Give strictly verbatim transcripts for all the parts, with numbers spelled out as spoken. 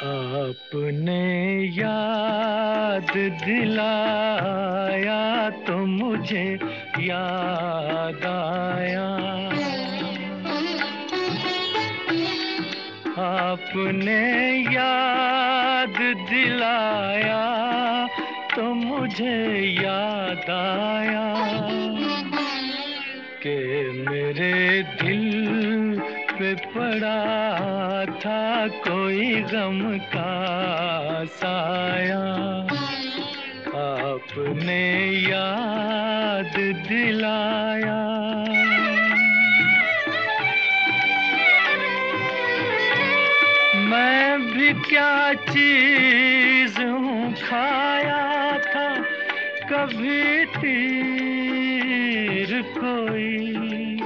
आपने याद दिलाया तो मुझे याद आया। आपने याद दिलाया तो मुझे याद आया कि मेरे दिल पे पड़ा था कोई गम का साया। आपने याद दिलाया। मैं भी क्या चीज हूँ खाया था कभी तीर कोई।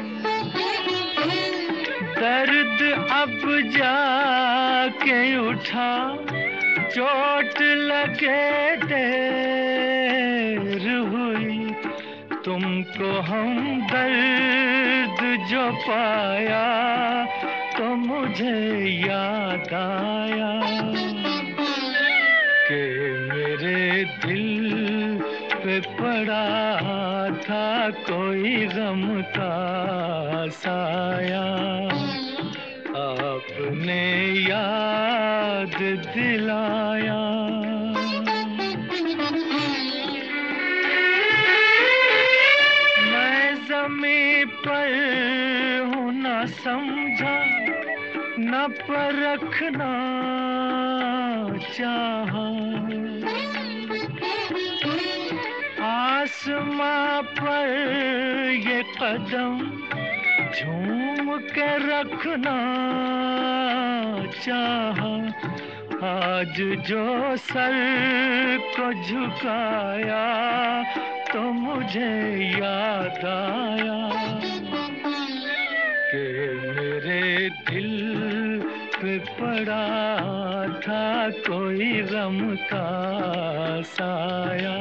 दर्द अब जाके उठा चोट लगे देर हुई। तुमको हम दर्द जो पाया तो मुझे याद आया कि मेरे दिल पे पड़ा था कोई गम का साया। आपने याद दिलाया। मैं ज़मीं पर हूँ न समझा न परखना चाहा। आसमां पर ये कदम झूम के रखना चाहा। आज जो सर को झुकाया तो मुझे याद आया कि मेरे दिल पे पड़ा था कोई गम का साया।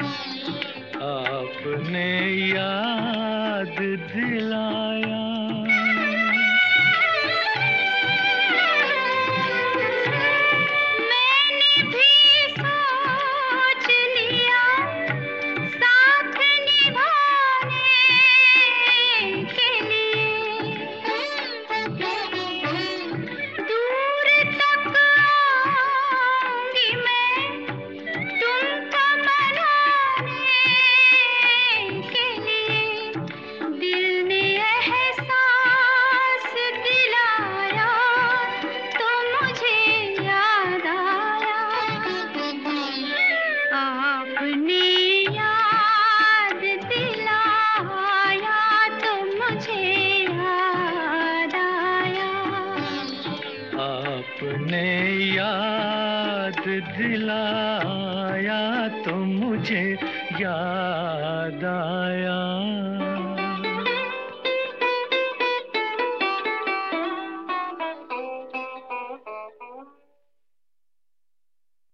आपने याद दिलाया। आपने याद दिलाया तो मुझे याद आया।